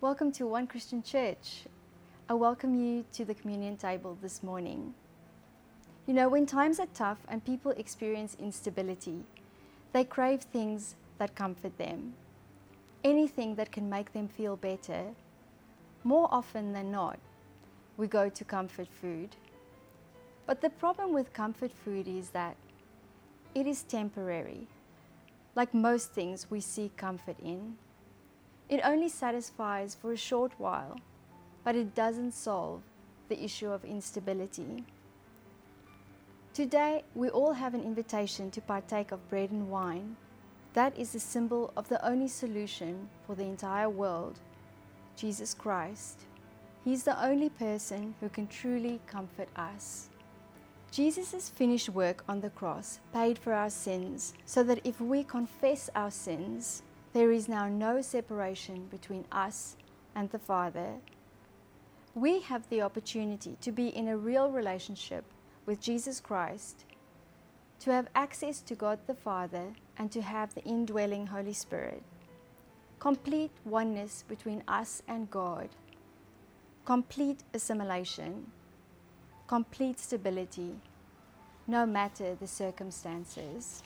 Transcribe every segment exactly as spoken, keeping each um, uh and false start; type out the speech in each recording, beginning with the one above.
Welcome to One Christian Church. I welcome you to the communion table this morning. You know, when times are tough and people experience instability, they crave things that comfort them. Anything that can make them feel better. More often than not, we go to comfort food. But the problem with comfort food is that it is temporary. Like most things we seek comfort in. It only satisfies for a short while, but it doesn't solve the issue of instability. Today, we all have an invitation to partake of bread and wine. That is the symbol of the only solution for the entire world, Jesus Christ. He's the only person who can truly comfort us. Jesus' finished work on the cross paid for our sins, so that if we confess our sins, there is now no separation between us and the Father. We have the opportunity to be in a real relationship with Jesus Christ, to have access to God the Father, and to have the indwelling Holy Spirit. Complete oneness between us and God. Complete assimilation. Complete stability, no matter the circumstances.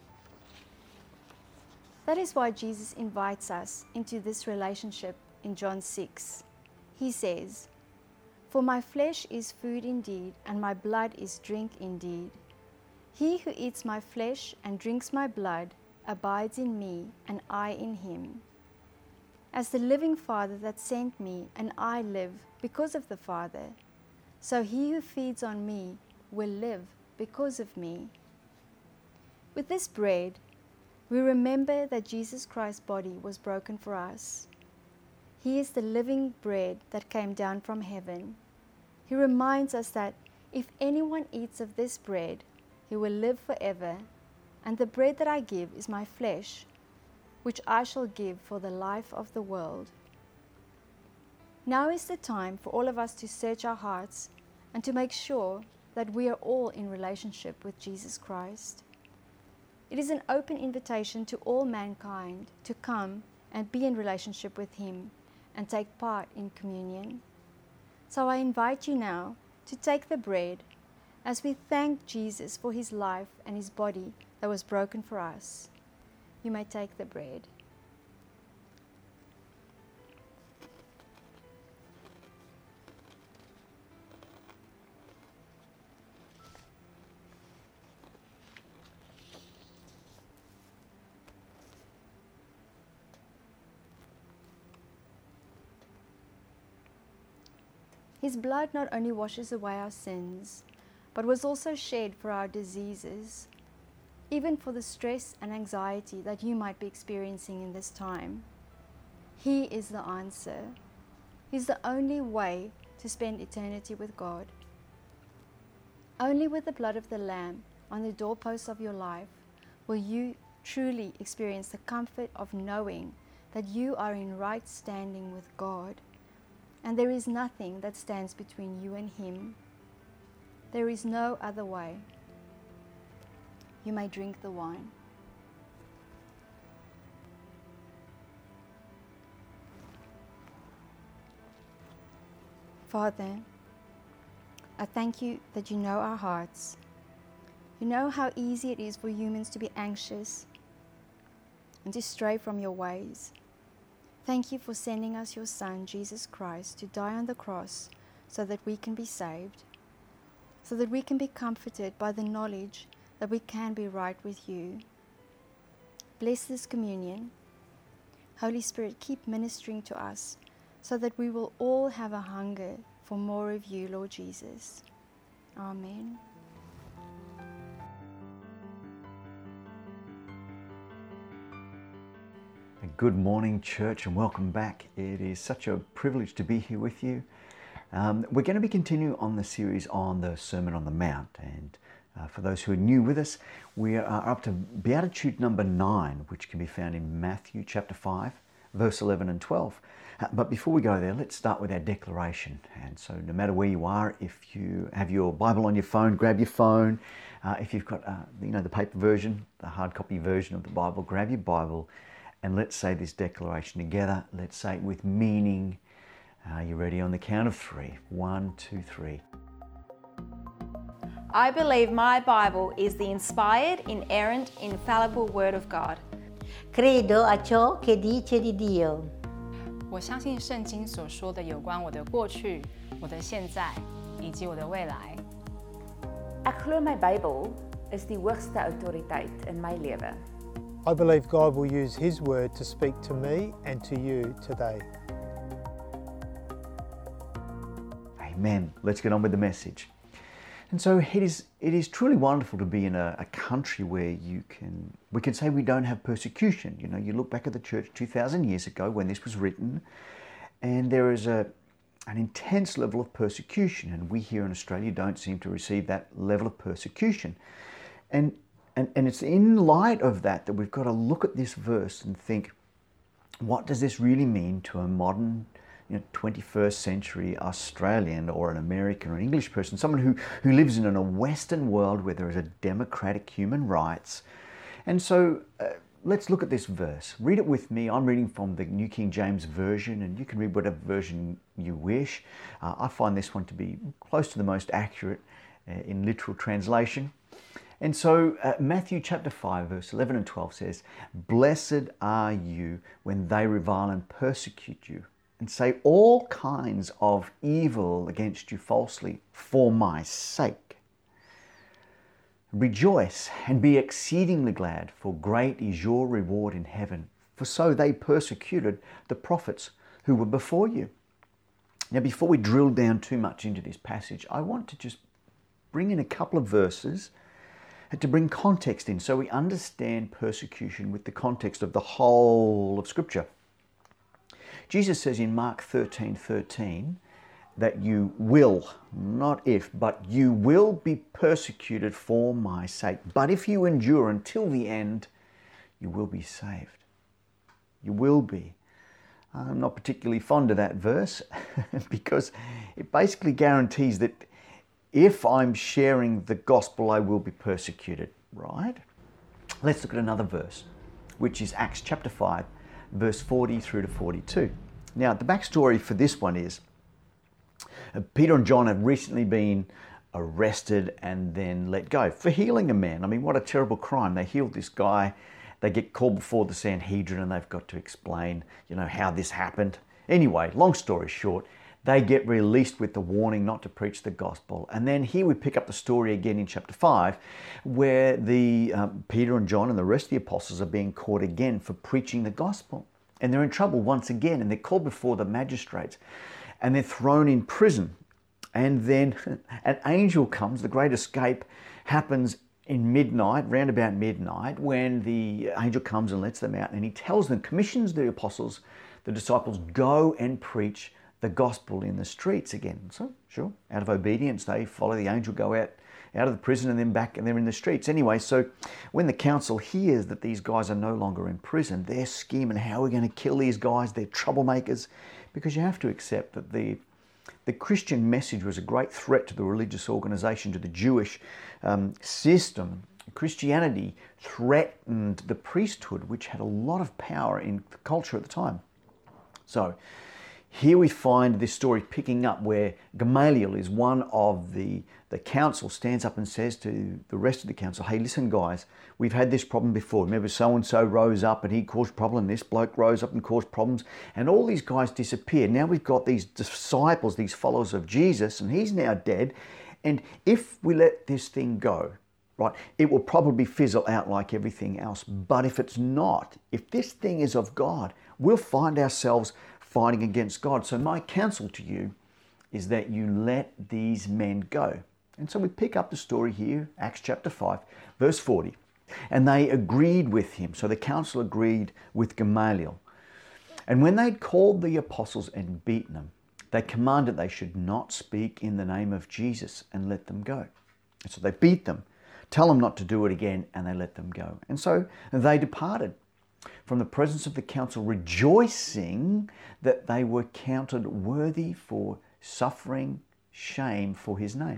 That is why Jesus invites us into this relationship in John six. He says, "For my flesh is food indeed, and my blood is drink indeed. He who eats my flesh and drinks my blood abides in me, and I in him. As the living Father that sent me, and I live because of the Father, so he who feeds on me will live because of me." With this bread, we remember that Jesus Christ's body was broken for us. He is the living bread that came down from heaven. He reminds us that if anyone eats of this bread, he will live forever, and the bread that I give is my flesh, which I shall give for the life of the world. Now is the time for all of us to search our hearts and to make sure that we are all in relationship with Jesus Christ. It is an open invitation to all mankind to come and be in relationship with Him and take part in communion. So I invite you now to take the bread as we thank Jesus for His life and His body that was broken for us. You may take the bread. His blood not only washes away our sins, but was also shed for our diseases, even for the stress and anxiety that you might be experiencing in this time. He is the answer. He's the only way to spend eternity with God. Only with the blood of the Lamb on the doorposts of your life will you truly experience the comfort of knowing that you are in right standing with God. And there is nothing that stands between you and Him. There is no other way. You may drink the wine. Father, I thank you that you know our hearts. You know how easy it is for humans to be anxious and to stray from your ways. Thank you for sending us your Son, Jesus Christ, to die on the cross so that we can be saved, so that we can be comforted by the knowledge that we can be right with you. Bless this communion. Holy Spirit, keep ministering to us so that we will all have a hunger for more of you, Lord Jesus. Amen. Good morning, church, and welcome back. It is such a privilege to be here with you. Um, we're going to be continuing on the series on the Sermon on the Mount, and uh, for those who are new with us, we are up to Beatitude number nine, which can be found in Matthew chapter five, verse eleven and twelve. Uh, but before we go there, let's start with our declaration. And so no matter where you are, if you have your Bible on your phone, grab your phone. Uh, if you've got uh, you know the paper version, the hard copy version of the Bible, grab your Bible And let's say this declaration together. Let's say it with meaning. Are you ready on the count of three? One, two, three. I believe my Bible is the inspired, inerrant, infallible Word of God. Credo a ciò che dice di Dio. 我相信圣经所说的有关我的过去、我的现在以及我的未来。 Ek glo my Bybel is die hoogste autoriteit in my lewe. I believe God will use His word to speak to me and to you today. Amen. Let's get on with the message. And so it is, it is truly wonderful to be in a, a country where you can, we can say we don't have persecution. You know, you look back at the church two thousand years ago when this was written, and there is a, an intense level of persecution, and we here in Australia don't seem to receive that level of persecution. And, and, and it's in light of that that we've got to look at this verse and think, what does this really mean to a modern, you know, twenty-first century Australian or an American or an English person, someone who, who lives in a Western world where there is a democratic human rights. And so uh, let's look at this verse. Read it with me. I'm reading from the New King James Version, and you can read whatever version you wish. Uh, I find this one to be close to the most accurate uh, in literal translation. And so uh, Matthew chapter five, verse eleven and twelve says, "Blessed are you when they revile and persecute you, and say all kinds of evil against you falsely for my sake. Rejoice and be exceedingly glad, for great is your reward in heaven. For so they persecuted the prophets who were before you." Now, before we drill down too much into this passage, I want to just bring in a couple of verses to bring context in so we understand persecution with the context of the whole of Scripture. Jesus says in Mark thirteen thirteen that you will, not if, but you will be persecuted for my sake. But if you endure until the end, you will be saved. You will be. I'm not particularly fond of that verse because it basically guarantees that if I'm sharing the gospel, I will be persecuted, right? Let's look at another verse, which is Acts chapter five, verse forty through to forty-two. Now, the backstory for this one is uh, Peter and John have recently been arrested and then let go for healing a man. I mean, what a terrible crime. They healed this guy. They get called before the Sanhedrin and they've got to explain, you know, how this happened. Anyway, long story short, they get released with the warning not to preach the gospel. And then here we pick up the story again in chapter five, where the um, Peter and John and the rest of the apostles are being caught again for preaching the gospel. And they're in trouble once again, and they're called before the magistrates, and they're thrown in prison. And then an angel comes, the great escape happens in midnight, round about midnight, when the angel comes and lets them out, and he tells them, commissions the apostles, the disciples, go and preach the gospel in the streets again. So, sure, out of obedience, they follow the angel, go out, out of the prison and then back, and they're in the streets. Anyway, so when the council hears that these guys are no longer in prison, they're scheming, how are we going to kill these guys? They're troublemakers. Because you have to accept that the, the Christian message was a great threat to the religious organization, to the Jewish um, system. Christianity threatened the priesthood, which had a lot of power in the culture at the time. So, here we find this story picking up where Gamaliel is one of the, the council, stands up and says to the rest of the council, hey, listen guys, we've had this problem before. Remember, so-and-so rose up and he caused problem. This bloke rose up and caused problems. And all these guys disappeared. Now we've got these disciples, these followers of Jesus, and he's now dead. And if we let this thing go, right, it will probably fizzle out like everything else. But if it's not, if this thing is of God, we'll find ourselves fighting against God. So my counsel to you is that you let these men go. And so we pick up the story here, Acts chapter five, verse forty. And they agreed with him. So the council agreed with Gamaliel. And when they'd called the apostles and beaten them, they commanded they should not speak in the name of Jesus and let them go. And so they beat them, tell them not to do it again, and they let them go. And so they departed from the presence of the council, rejoicing that they were counted worthy for suffering shame for his name.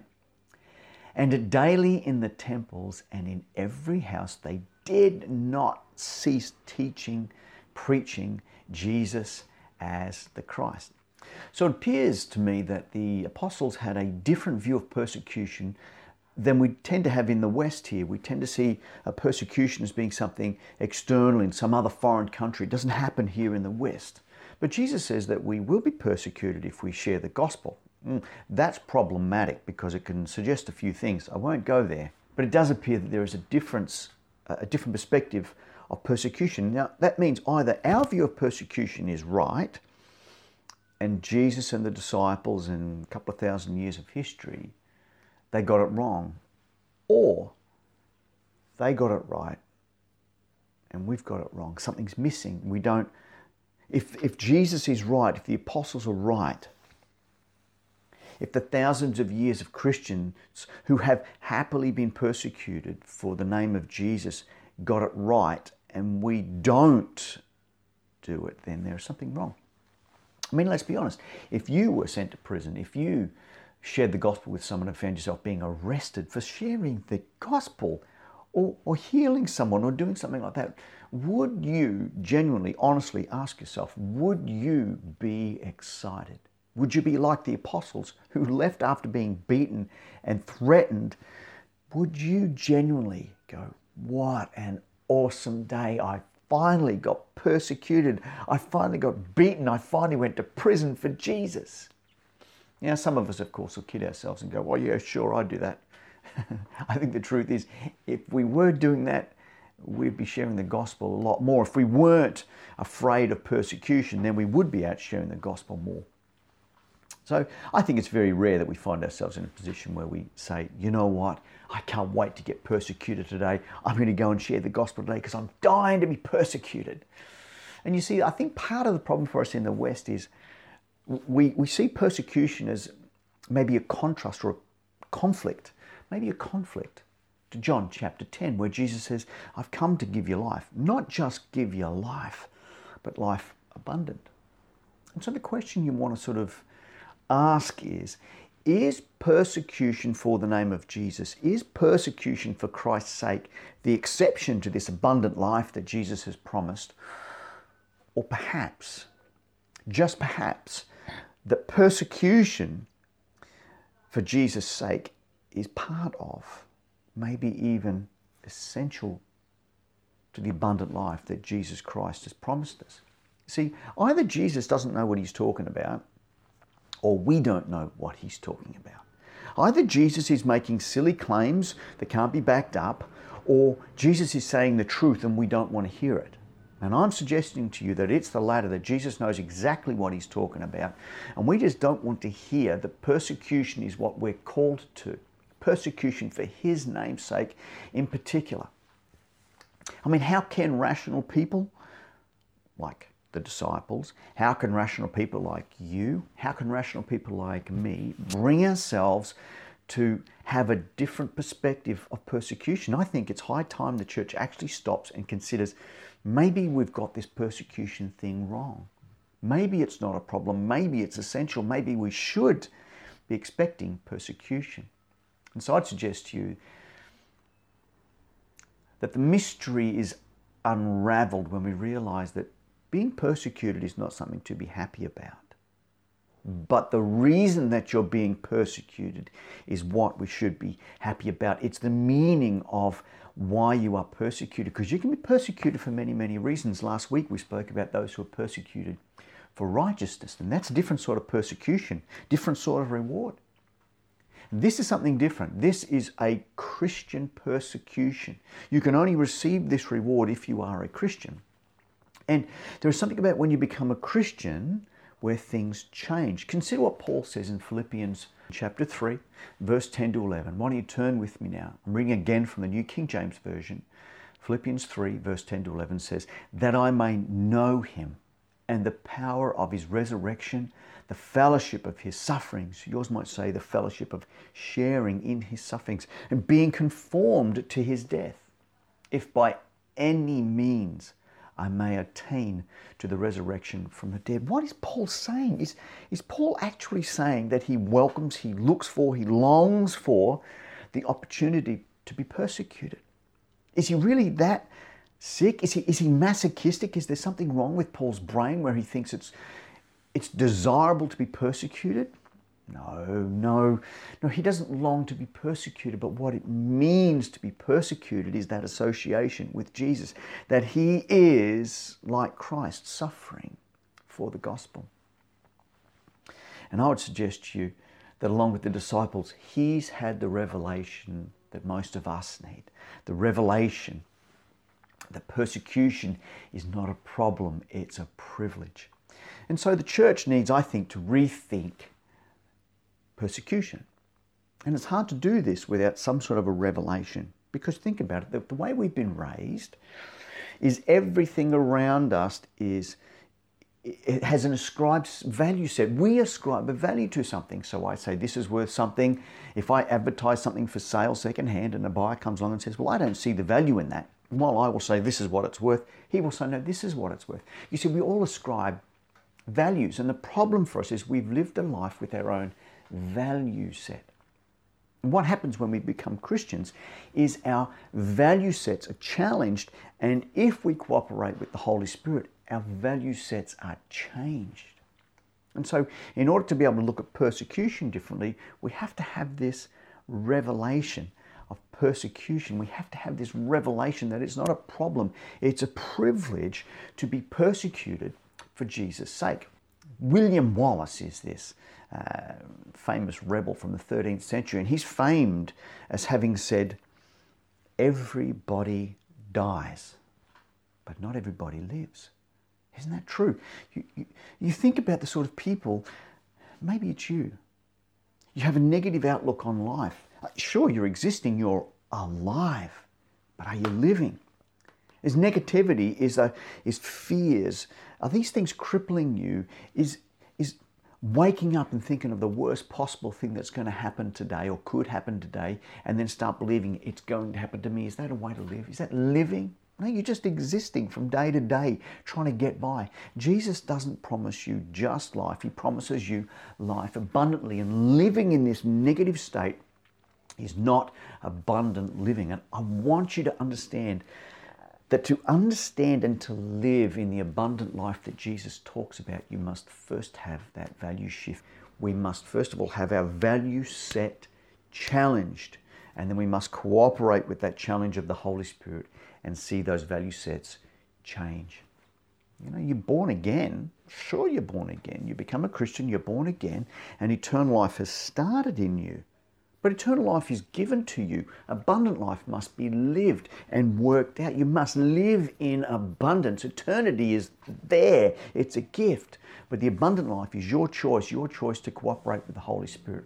And daily in the temples and in every house they did not cease teaching preaching Jesus as the Christ. So it appears to me that the apostles had a different view of persecution than we tend to have in the West here. We tend to see a persecution as being something external in some other foreign country. It doesn't happen here in the West. But Jesus says that we will be persecuted if we share the gospel. That's problematic because it can suggest a few things. I won't go there. But it does appear that there is a difference, a different perspective of persecution. Now, that means either our view of persecution is right, and Jesus and the disciples in a couple of thousand years of history, they got it wrong, or they got it right and we've got it wrong. Something's missing. We don't, if, if Jesus is right, if the apostles are right, if the thousands of years of Christians who have happily been persecuted for the name of Jesus got it right and we don't do it, then there's something wrong. I mean, let's be honest. If you were sent to prison, if you shared the gospel with someone and found yourself being arrested for sharing the gospel or, or healing someone or doing something like that, would you genuinely, honestly ask yourself, would you be excited? Would you be like the apostles who left after being beaten and threatened? Would you genuinely go, what an awesome day. I finally got persecuted. I finally got beaten. I finally went to prison for Jesus. Now, some of us, of course, will kid ourselves and go, well, yeah, sure, I'd do that. I think the truth is, if we were doing that, we'd be sharing the gospel a lot more. If we weren't afraid of persecution, then we would be out sharing the gospel more. So I think it's very rare that we find ourselves in a position where we say, you know what, I can't wait to get persecuted today. I'm going to go and share the gospel today because I'm dying to be persecuted. And you see, I think part of the problem for us in the West is we, we see persecution as maybe a contrast or a conflict, maybe a conflict to John chapter ten, where Jesus says, I've come to give you life, not just give you life, but life abundant. And so the question you want to sort of ask is, is persecution for the name of Jesus, is persecution for Christ's sake the exception to this abundant life that Jesus has promised? Or perhaps, just perhaps, that persecution for Jesus' sake is part of, maybe even essential to the abundant life that Jesus Christ has promised us. See, either Jesus doesn't know what he's talking about, or we don't know what he's talking about. Either Jesus is making silly claims that can't be backed up, or Jesus is saying the truth and we don't want to hear it. And I'm suggesting to you that it's the latter, that Jesus knows exactly what he's talking about, and we just don't want to hear that persecution is what we're called to. Persecution for his name's sake in particular. I mean, how can rational people, like the disciples, how can rational people like you, how can rational people like me bring ourselves to have a different perspective of persecution? I think it's high time the church actually stops and considers, maybe we've got this persecution thing wrong. Maybe it's not a problem. Maybe it's essential. Maybe we should be expecting persecution. And so I'd suggest to you that the mystery is unraveled when we realize that being persecuted is not something to be happy about. But the reason that you're being persecuted is what we should be happy about. It's the meaning of why you are persecuted, because you can be persecuted for many, many reasons. Last week we spoke about those who are persecuted for righteousness, and that's a different sort of persecution, different sort of reward. This is something different. This is a Christian persecution. You can only receive this reward if you are a Christian. And there is something about when you become a Christian where things change. Consider what Paul says in Philippians chapter three, verse ten to eleven. Why don't you turn with me now? I'm reading again from the New King James Version. Philippians three, verse ten to eleven says, that I may know him and the power of his resurrection, the fellowship of his sufferings. Yours might say the fellowship of sharing in his sufferings and being conformed to his death, if by any means I may attain to the resurrection from the dead. What is Paul saying? Is, is Paul actually saying that he welcomes, he looks for, he longs for the opportunity to be persecuted? Is he really that sick? Is he, is he masochistic? Is there something wrong with Paul's brain where he thinks it's, it's desirable to be persecuted? No, no, no, he doesn't long to be persecuted, but what it means to be persecuted is that association with Jesus, that he is like Christ, suffering for the gospel. And I would suggest to you that along with the disciples, he's had the revelation that most of us need. The revelation that persecution is not a problem, it's a privilege. And so the church needs, I think, to rethink persecution. And it's hard to do this without some sort of a revelation. Because think about it, the, the way we've been raised is everything around us is, it has an ascribed value set. We ascribe a value to something. So I say this is worth something. If I advertise something for sale secondhand and a buyer comes along and says, well, I don't see the value in that. While I will say this is what it's worth, he will say, no, this is what it's worth. You see, we all ascribe values. And the problem for us is we've lived a life with our own value set. And what happens when we become Christians is our value sets are challenged, and if we cooperate with the Holy Spirit, our value sets are changed. And so in order to be able to look at persecution differently, we have to have this revelation of persecution. We have to have this revelation that it's not a problem, it's a privilege to be persecuted for Jesus' sake. William Wallace is this uh, famous rebel from the thirteenth century, and he's famed as having said, everybody dies, but not everybody lives. Isn't that true? You, you, you think about the sort of people, maybe it's you. You have a negative outlook on life. Sure, you're existing, you're alive, but are you living? Is negativity, is, a, is fears, are these things crippling you? Is, is waking up and thinking of the worst possible thing that's going to happen today or could happen today and then start believing it's going to happen to me? Is that a way to live? Is that living? No, you're just existing from day to day, trying to get by. Jesus doesn't promise you just life. He promises you life abundantly, and living in this negative state is not abundant living. And I want you to understand that to understand and to live in the abundant life that Jesus talks about, you must first have that value shift. We must first of all have our value set challenged, and then we must cooperate with that challenge of the Holy Spirit and see those value sets change. You know, you're born again. Sure, you're born again. You become a Christian, you're born again, and eternal life has started in you. But eternal life is given to you. Abundant life must be lived and worked out. You must live in abundance. Eternity is there. It's a gift. But the abundant life is your choice, your choice to cooperate with the Holy Spirit.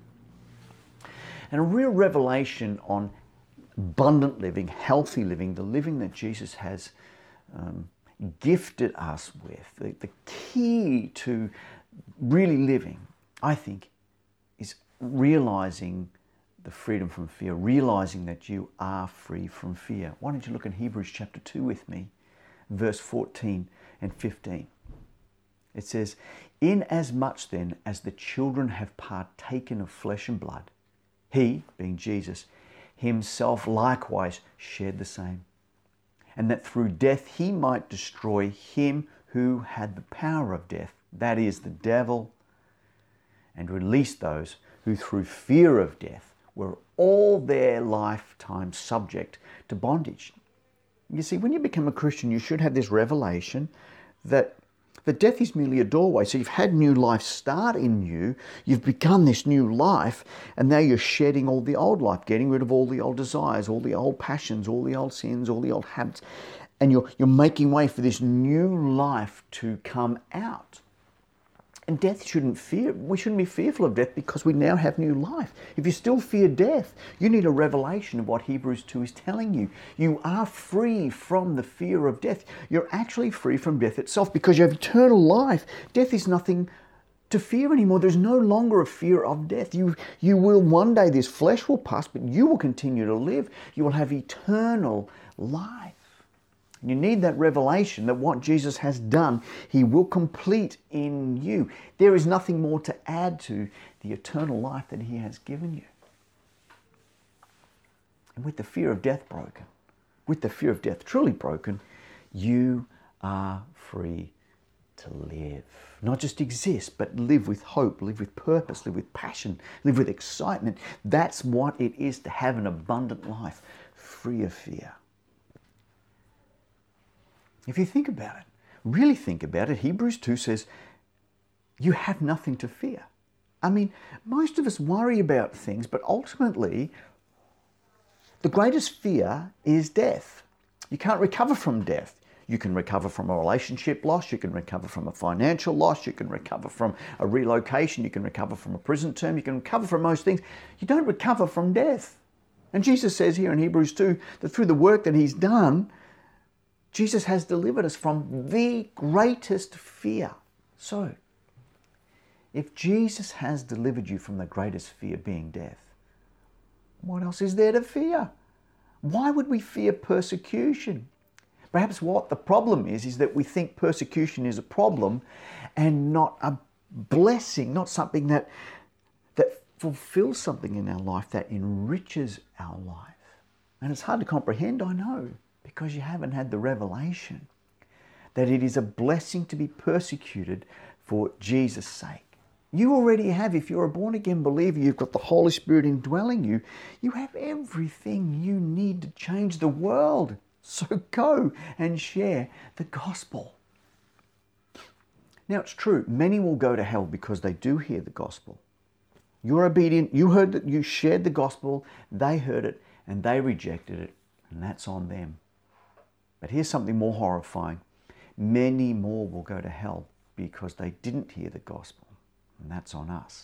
And a real revelation on abundant living, healthy living, the living that Jesus has um, gifted us with, the, the key to really living, I think, is realizing the freedom from fear, realizing that you are free from fear. Why don't you look in Hebrews chapter two with me, verse fourteen and fifteen. It says, "Inasmuch then as the children have partaken of flesh and blood, he, being Jesus, himself likewise shared the same, and that through death he might destroy him who had the power of death, that is, the devil, and release those who through fear of death were all their lifetime subject to bondage." You see, when you become a Christian, you should have this revelation that that death is merely a doorway. So you've had new life start in you, you've begun this new life, and now you're shedding all the old life, getting rid of all the old desires, all the old passions, all the old sins, all the old habits, and you're, you're making way for this new life to come out. And death shouldn't fear, we shouldn't be fearful of death because we now have new life. If you still fear death, you need a revelation of what Hebrews two is telling you. You are free from the fear of death. You're actually free from death itself because you have eternal life. Death is nothing to fear anymore. There's no longer a fear of death. You, you will one day, this flesh will pass, but you will continue to live. You will have eternal life. You need that revelation that what Jesus has done, he will complete in you. There is nothing more to add to the eternal life that he has given you. And with the fear of death broken, with the fear of death truly broken, You are free to live. Not just exist, but live with hope, live with purpose, live with passion, live with excitement. That's what it is to have an abundant life, free of fear. If you think about it, really think about it, Hebrews two says, you have nothing to fear. I mean, most of us worry about things, but ultimately, the greatest fear is death. You can't recover from death. You can recover from a relationship loss, you can recover from a financial loss, you can recover from a relocation, you can recover from a prison term, you can recover from most things. You don't recover from death. And Jesus says here in Hebrews two that through the work that he's done, Jesus has delivered us from the greatest fear. So, if Jesus has delivered you from the greatest fear, being death, what else is there to fear? Why would we fear persecution? Perhaps what the problem is, is that we think persecution is a problem and not a blessing, not something that, that fulfills something in our life, that enriches our life. And it's hard to comprehend, I know, because you haven't had the revelation that it is a blessing to be persecuted for Jesus' sake. You already have, if you're a born-again believer, you've got the Holy Spirit indwelling you. You have everything you need to change the world. So go and share the gospel. Now it's true, many will go to hell because they do hear the gospel. You're obedient, you heard that, you shared the gospel, they heard it and they rejected it, and that's on them. But here's something more horrifying. Many more will go to hell because they didn't hear the gospel, and that's on us.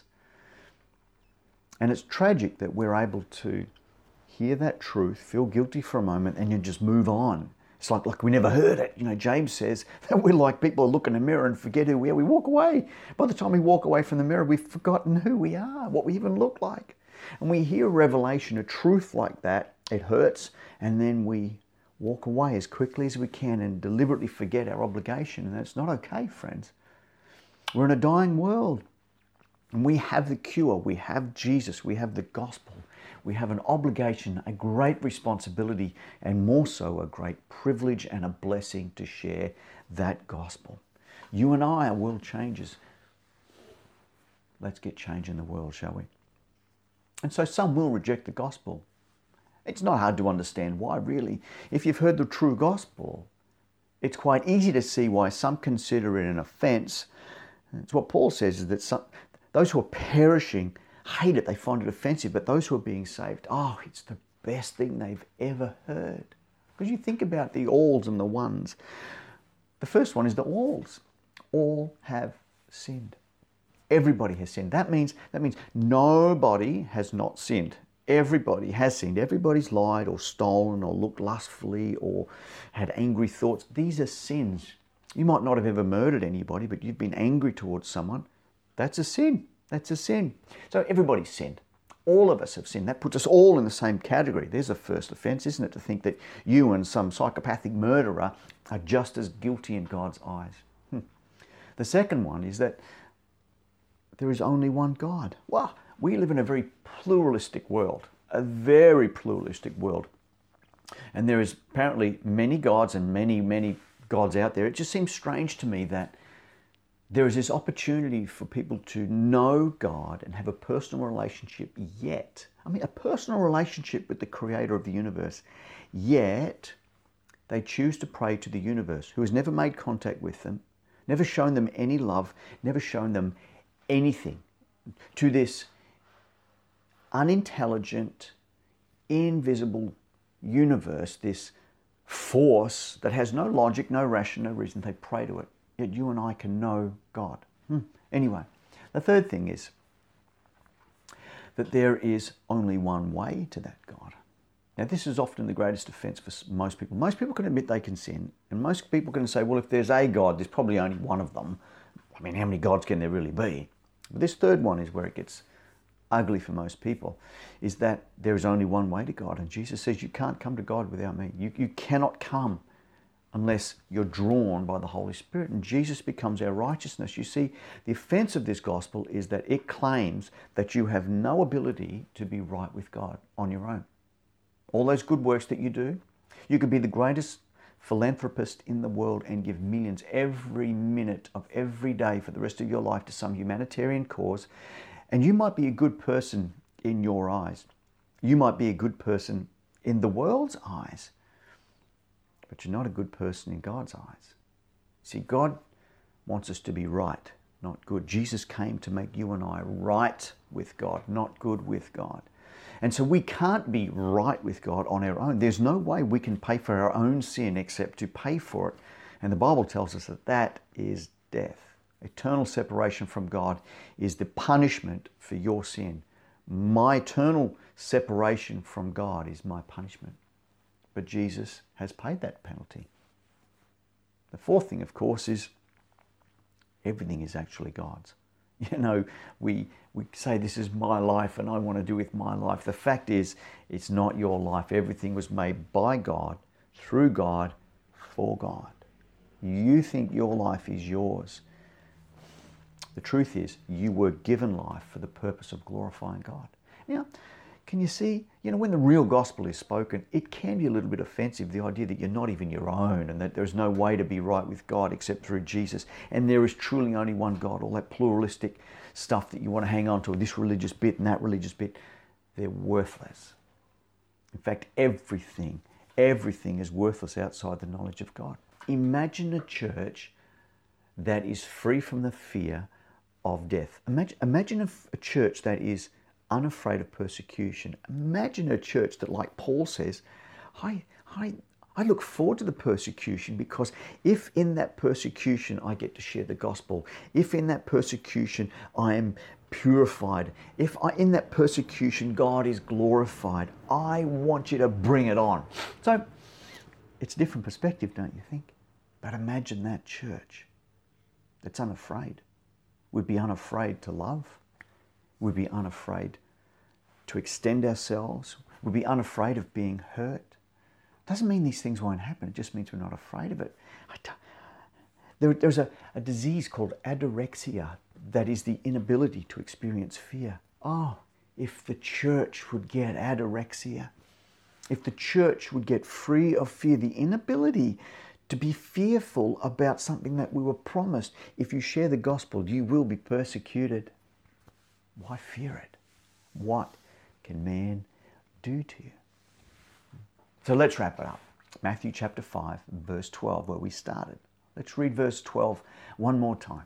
And it's tragic that we're able to hear that truth, feel guilty for a moment, and you just move on. It's like, like we never heard it. You know, James says that we're like people who look in a mirror and forget who we are. We walk away. By the time we walk away from the mirror, we've forgotten who we are, what we even look like. And we hear revelation, a truth like that, it hurts, and then we walk away as quickly as we can and deliberately forget our obligation. And that's not okay, friends. We're in a dying world, and we have the cure. We have Jesus. We have the gospel. We have an obligation, a great responsibility, and more so a great privilege and a blessing to share that gospel. You and I are world changers. Let's get change in the world, shall we? And so some will reject the gospel. It's not hard to understand why, really. If you've heard the true gospel, it's quite easy to see why some consider it an offense. It's what Paul says, is that some, those who are perishing hate it, they find it offensive, but those who are being saved, oh, it's the best thing they've ever heard. Because you think about the alls and the ones. The first one is the alls. All have sinned. Everybody has sinned. That means, that means nobody has not sinned. Everybody has sinned. Everybody's lied or stolen or looked lustfully or had angry thoughts. These are sins. You might not have ever murdered anybody, but you've been angry towards someone. That's a sin. That's a sin. So everybody's sinned. All of us have sinned. That puts us all in the same category. There's a first offense, isn't it? To think that you and some psychopathic murderer are just as guilty in God's eyes. Hmm. The second one is that there is only one God. Wow, we live in a very pluralistic world, a very pluralistic world. And there is apparently many gods and many, many gods out there. It just seems strange to me that there is this opportunity for people to know God and have a personal relationship, yet, I mean, a personal relationship with the creator of the universe, yet they choose to pray to the universe, who has never made contact with them, never shown them any love, never shown them anything, to this unintelligent, invisible universe, this force that has no logic, no ration, no reason. They pray to it. Yet you and I can know God. Hmm. Anyway, the third thing is that there is only one way to that God. Now, this is often the greatest offense for most people. Most people can admit they can sin, and most people can say, well, if there's a God, there's probably only one of them. I mean, how many gods can there really be? But this third one is where it gets ugly for most people, is that there is only one way to God. And Jesus says, you can't come to God without me. You, you cannot come unless you're drawn by the Holy Spirit. And Jesus becomes our righteousness. You see, the offense of this gospel is that it claims that you have no ability to be right with God on your own. All those good works that you do, you could be the greatest philanthropist in the world and give millions every minute of every day for the rest of your life to some humanitarian cause, and you might be a good person in your eyes. You might be a good person in the world's eyes, but you're not a good person in God's eyes. See, God wants us to be right, not good. Jesus came to make you and I right with God, not good with God. And so we can't be right with God on our own. There's no way we can pay for our own sin except to pay for it. And the Bible tells us that that is death. Eternal separation from God is the punishment for your sin. My eternal separation from God is my punishment. But Jesus has paid that penalty. The fourth thing, of course, is everything is actually God's. You know, we we say this is my life and I want to do with my life. The fact is, it's not your life. Everything was made by God, through God, for God. You think your life is yours. The truth is, you were given life for the purpose of glorifying God. Now, can you see, you know, when the real gospel is spoken, it can be a little bit offensive, the idea that you're not even your own and that there's no way to be right with God except through Jesus. And there is truly only one God, all that pluralistic stuff that you want to hang on to, this religious bit and that religious bit, they're worthless. In fact, everything, everything is worthless outside the knowledge of God. Imagine a church that is free from the fear of death. Imagine, imagine a, a church that is unafraid of persecution. Imagine a church that, like Paul says, I, I, I look forward to the persecution, because if in that persecution I get to share the gospel, if in that persecution I am purified, if I, in that persecution God is glorified, I want you to bring it on. So it's a different perspective, don't you think? But imagine that church that's unafraid. We'd be unafraid to love. We'd be unafraid to extend ourselves. We'd be unafraid of being hurt. Doesn't mean these things won't happen. It just means we're not afraid of it. There, there's a, a disease called anorexia that is the inability to experience fear. Oh, if the church would get anorexia, if the church would get free of fear, the inability to be fearful about something that we were promised. If you share the gospel, you will be persecuted. Why fear it? What can man do to you? So let's wrap it up. Matthew chapter five, verse twelve, where we started. Let's read verse twelve one more time.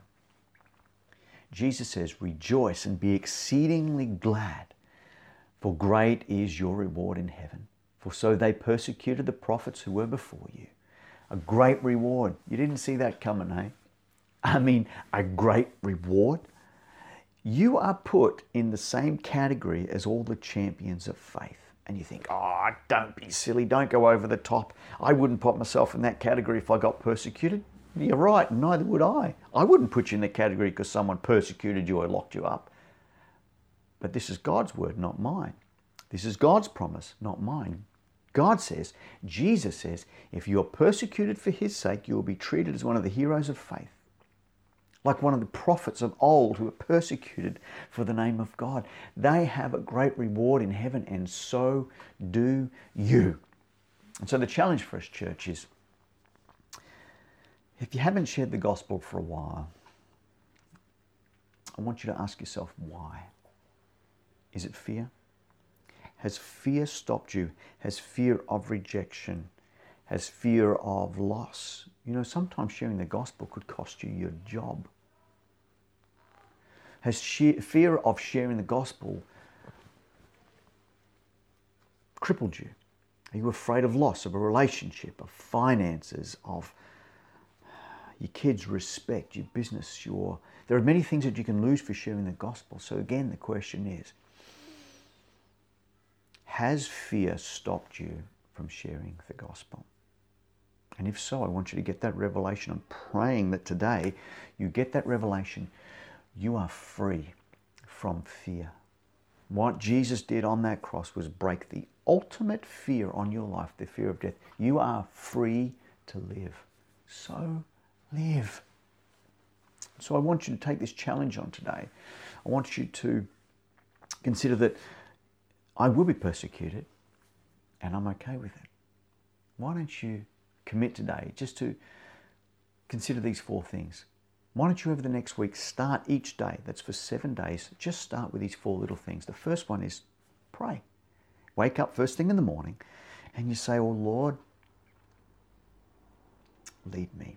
Jesus says, "Rejoice and be exceedingly glad, for great is your reward in heaven. For so they persecuted the prophets who were before you." A great reward. You didn't see that coming, hey? I mean, a great reward. You are put in the same category as all the champions of faith. And you think, oh, don't be silly, don't go over the top. I wouldn't put myself in that category if I got persecuted. You're right, neither would I. I wouldn't put you in the category because someone persecuted you or locked you up. But this is God's word, not mine. This is God's promise, not mine. God says, Jesus says, if you're persecuted for his sake, you will be treated as one of the heroes of faith. Like one of the prophets of old who were persecuted for the name of God. They have a great reward in heaven, and so do you. And so the challenge for us, church, is if you haven't shared the gospel for a while, I want you to ask yourself why. Is it fear? Has fear stopped you? Has fear of rejection? Has fear of loss? You know, sometimes sharing the gospel could cost you your job. Has fear of sharing the gospel crippled you? Are you afraid of loss, of a relationship, of finances, of your kids' respect, your business, your... There are many things that you can lose for sharing the gospel. So again, the question is, has fear stopped you from sharing the gospel? And if so, I want you to get that revelation. I'm praying that today you get that revelation. You are free from fear. What Jesus did on that cross was break the ultimate fear on your life, the fear of death. You are free to live. So live. So I want you to take this challenge on today. I want you to consider that I will be persecuted and I'm okay with it. Why don't you commit today just to consider these four things. Why don't you over the next week start each day, that's for seven days, just start with these four little things. The first one is pray. Wake up first thing in the morning and you say, oh Lord, lead me.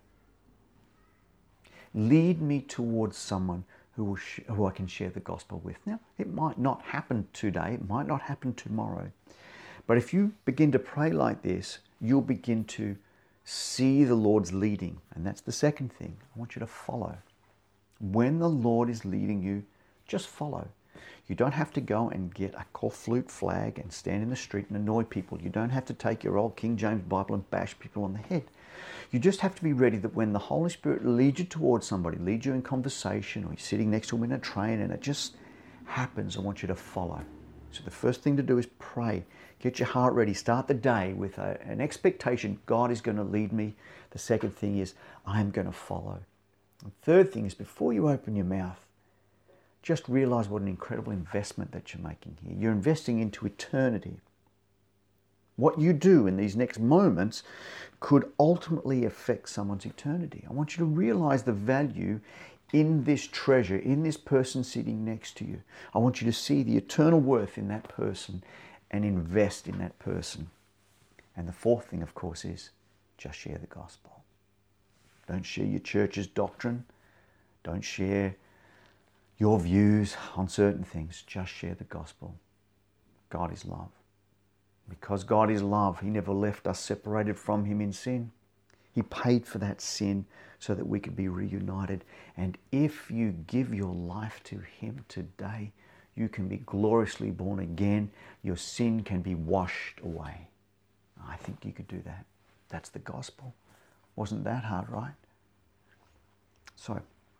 Lead me towards someone who will sh- who I can share the gospel with. Now, it might not happen today, it might not happen tomorrow, but if you begin to pray like this, you'll begin to see the Lord's leading. And that's the second thing. I want you to follow. When the Lord is leading you, just follow. You don't have to go and get a corflute flag and stand in the street and annoy people. You don't have to take your old King James Bible and bash people on the head. You just have to be ready that when the Holy Spirit leads you towards somebody, leads you in conversation, or you're sitting next to them in a train and it just happens, I want you to follow. So the first thing to do is pray. Get your heart ready. Start the day with a, an expectation God is going to lead me. The second thing is I'm going to follow. The third thing is before you open your mouth, just realize what an incredible investment that you're making here. You're investing into eternity. What you do in these next moments could ultimately affect someone's eternity. I want you to realize the value in this treasure, in this person sitting next to you. I want you to see the eternal worth in that person and invest in that person. And the fourth thing, of course, is just share the gospel. Don't share your church's doctrine. Don't share your views on certain things. Just share the gospel. God is love. Because God is love, He never left us separated from Him in sin. He paid for that sin so that we could be reunited. And if you give your life to Him today, you can be gloriously born again. Your sin can be washed away. I think you could do that. That's the gospel. Wasn't that hard, right? So,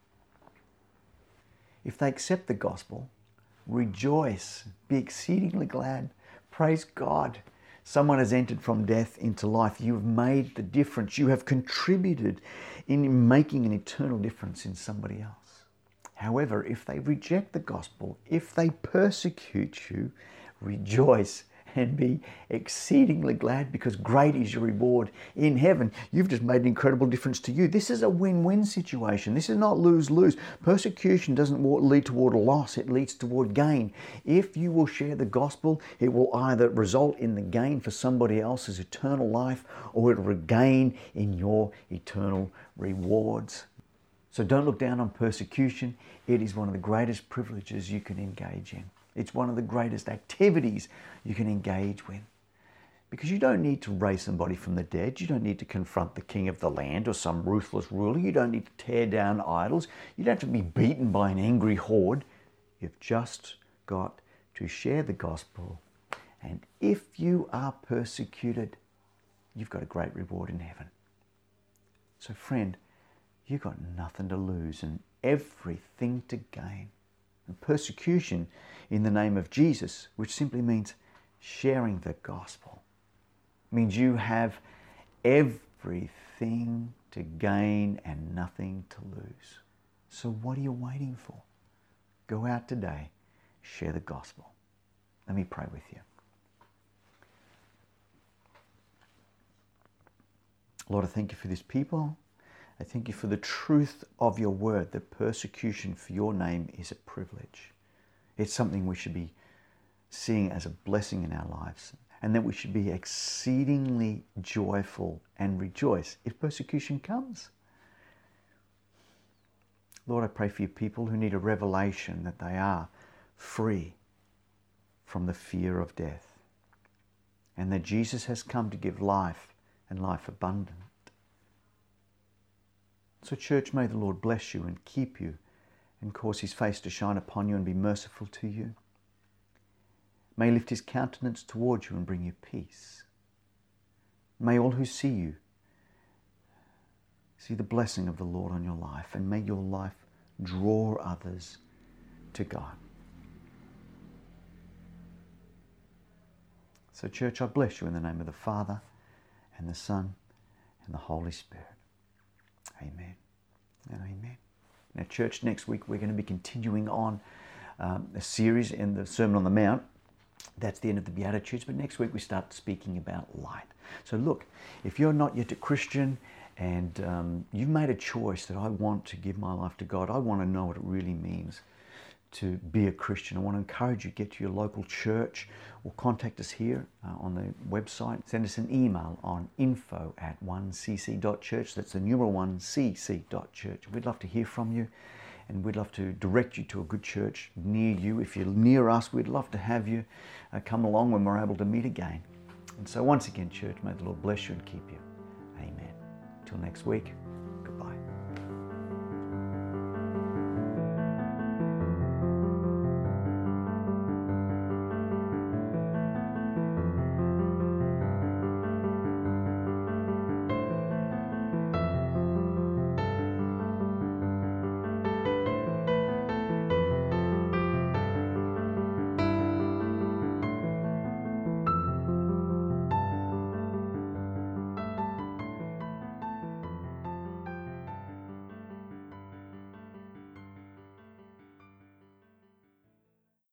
if they accept the gospel, rejoice, be exceedingly glad. Praise God. Someone has entered from death into life. You have made the difference. You have contributed in making an eternal difference in somebody else. However, if they reject the gospel, if they persecute you, rejoice and be exceedingly glad, because great is your reward in heaven. You've just made an incredible difference to you. This is a win-win situation. This is not lose-lose. Persecution doesn't lead toward a loss. It leads toward gain. If you will share the gospel, it will either result in the gain for somebody else's eternal life, or it will regain in your eternal rewards. So don't look down on persecution. It is one of the greatest privileges you can engage in. It's one of the greatest activities you can engage with. Because you don't need to raise somebody from the dead. You don't need to confront the king of the land or some ruthless ruler. You don't need to tear down idols. You don't have to be beaten by an angry horde. You've just got to share the gospel. And if you are persecuted, you've got a great reward in heaven. So friend, you've got nothing to lose and everything to gain. And persecution in the name of Jesus, which simply means sharing the gospel, means you have everything to gain and nothing to lose. So what are you waiting for? Go out today, share the gospel. Let me pray with you. Lord, I thank you for this people. I thank you for the truth of your word, that persecution for your name is a privilege. It's something we should be seeing as a blessing in our lives, and that we should be exceedingly joyful and rejoice if persecution comes. Lord, I pray for your people who need a revelation that they are free from the fear of death, and that Jesus has come to give life and life abundant. So church, may the Lord bless you and keep you and cause his face to shine upon you and be merciful to you. May he lift his countenance towards you and bring you peace. May all who see you see the blessing of the Lord on your life, and may your life draw others to God. So church, I bless you in the name of the Father and the Son and the Holy Spirit. Amen and amen. Now, church, next week we're going to be continuing on um, a series in the Sermon on the Mount. That's the end of the Beatitudes, but next week we start speaking about light. So look, if you're not yet a Christian and um, you've made a choice that I want to give my life to God, I want to know what it really means to be a Christian. I want to encourage you to get to your local church or contact us here uh, on the website. Send us an email on info at one c c dot church. That's the numeral one c c dot church. We'd love to hear from you, and we'd love to direct you to a good church near you. If you're near us, we'd love to have you uh, come along when we're able to meet again. And so once again, church, may the Lord bless you and keep you. Amen. Till next week.